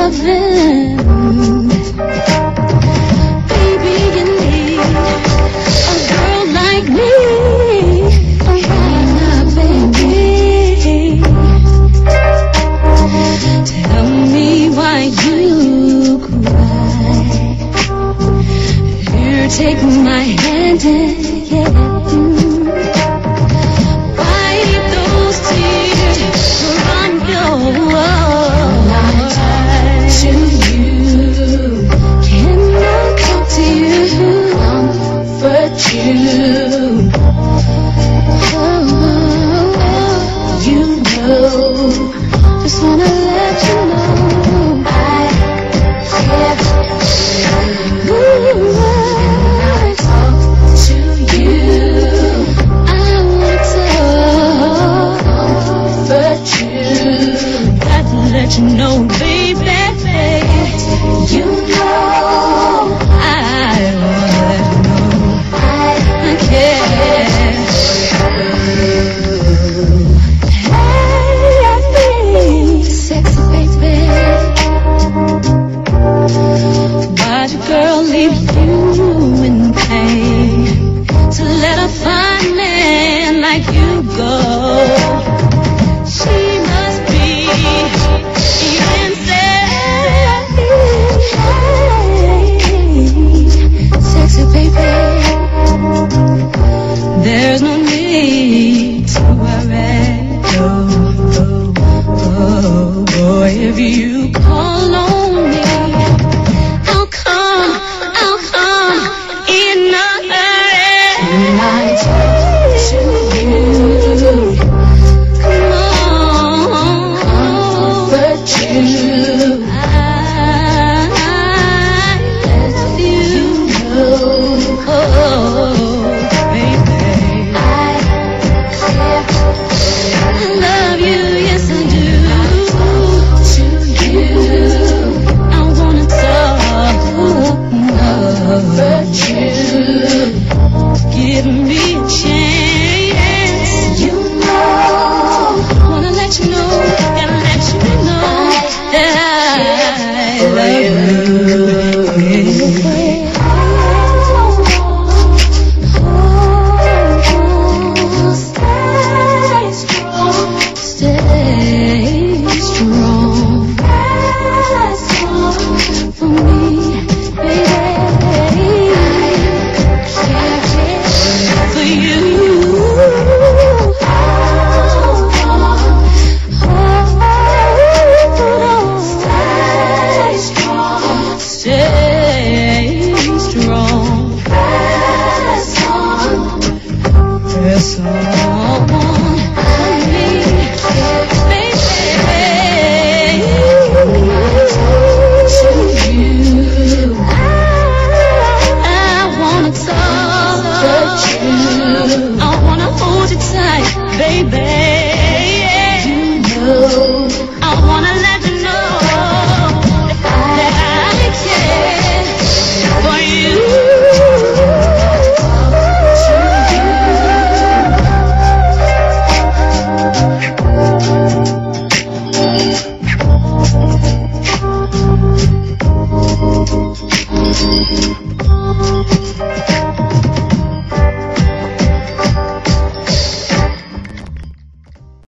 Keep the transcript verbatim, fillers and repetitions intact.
loving. Baby, you need a girl like me around, baby. Tell me why you cry. Here, take my hand and yeah. Just wanna let you know I care. Ooh, I talk to you. I wanna comfort you. Got to let you know, baby. You know I wanna let you know I care. Girl, leave you in pain to let a fine man like you go. She must be insane. Sexy baby, there's no need to worry. Oh, oh, oh, boy, if you call on me, give me a chance. You know, wanna let you know, gotta let you know that I love you. Stay strong, stay strong, stay strong for me, baby. Press on me, baby. To you, I wanna talk to you. I wanna hold you tight, baby. You know, I wanna let you know that I care for you. Thank you.